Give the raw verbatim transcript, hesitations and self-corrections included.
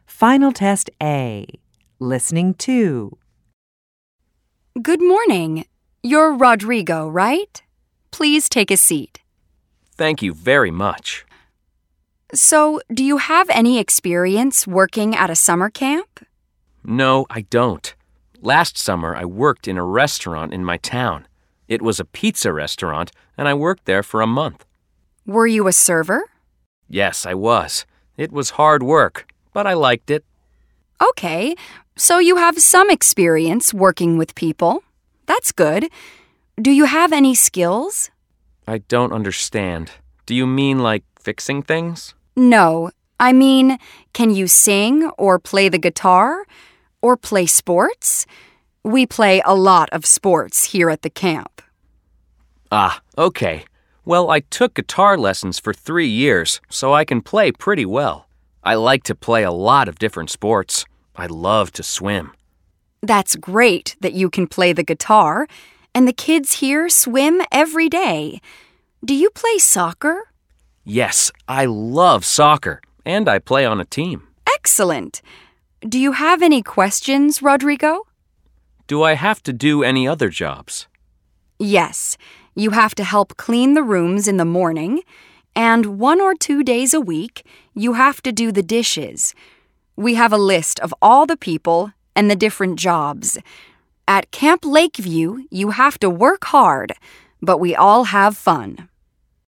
Final Test A. Listening two. Good morning. You're Rodrigo, right? Please take a seat. Thank you very much. So, do you have any experience working at a summer camp? No, I don't. Last summer, I worked in a restaurant in my town. It was a pizza restaurant, and I worked there for a month. Were you a server? Yes, I was. It was hard work, but I liked it. Okay, so you have some experience working with people. That's good. Do you have any skills? I don't understand. Do you mean like fixing things? No, I mean, can you sing or play the guitar or play sports? We play a lot of sports here at the camp. Ah, okay. Well, I took guitar lessons for three years, so I can play pretty well. I like to play a lot of different sports. I love to swim. That's great that you can play the guitar, and the kids here swim every day. Do you play soccer? Yes, I love soccer, and I play on a team. Excellent. Do you have any questions, Rodrigo? Do I have to do any other jobs? Yes, you have to help clean the rooms in the morning, and one or two days a week, you have to do the dishes. We have a list of all the people and the different jobs. At Camp Lakeview, you have to work hard, but we all have fun.